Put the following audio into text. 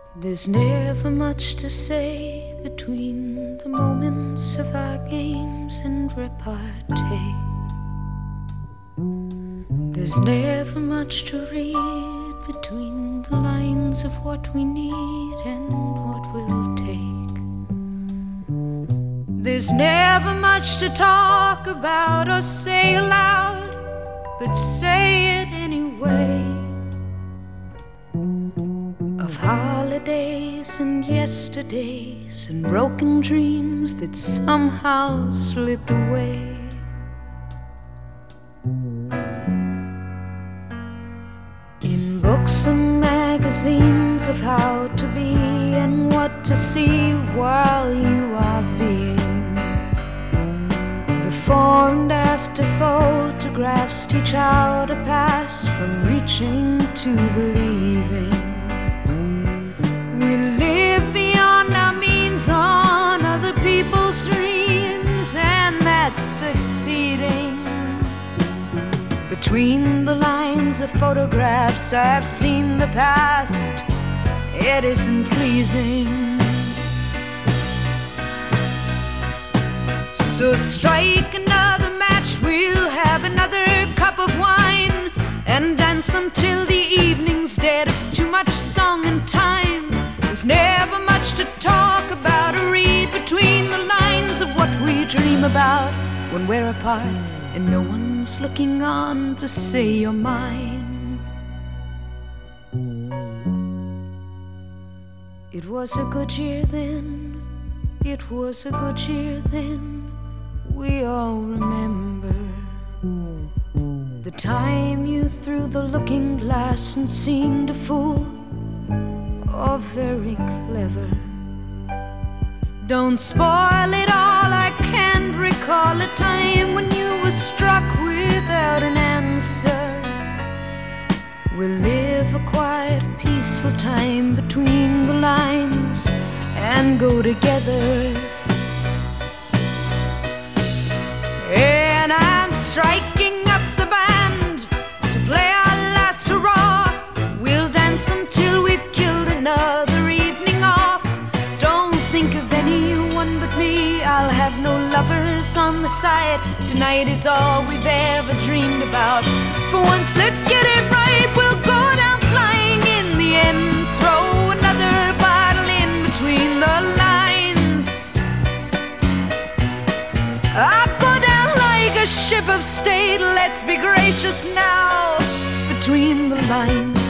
There's never much to say between the moments of our games and repartee. There's never much to read between the lines of what we need and what we'll take. There's never much to talk about or say aloud, but say it anyway. Of holidays and yesterdays and broken dreams that somehow slipped away. In books and magazines of how to be and what to see while you are being. Before and after photographs teach how to pass from reaching to believing. We live beyond our means on other people's dreams, and that's succeeding. Between the lines of photographs I've seen the past, it isn't pleasing. So strike another match, we'll have another cup of wine, and dance until the evening's dead of too much song and time. There's never much to talk about or read between the lines of what we dream about when we're apart and no one's looking on to say you're mine. It was a good year then, it was a good year then. We all remember the time you threw the looking glass and seemed a fool or very clever. Don't spoil it all, I can't recall a time when you were struck without an answer. We'll live a quiet, peaceful time between the lines and go together. And I'm striking up the band to play our last hurrah. We'll dance until we've killed another evening off. Don't think of anyone but me, I'll have no lovers on the side. Tonight is all we've ever dreamed about. For once, let's get it right, we'll go down flying in the end. Throw another bottle in between the lines. I'll go down like a ship of state. Let's be gracious now between the lines.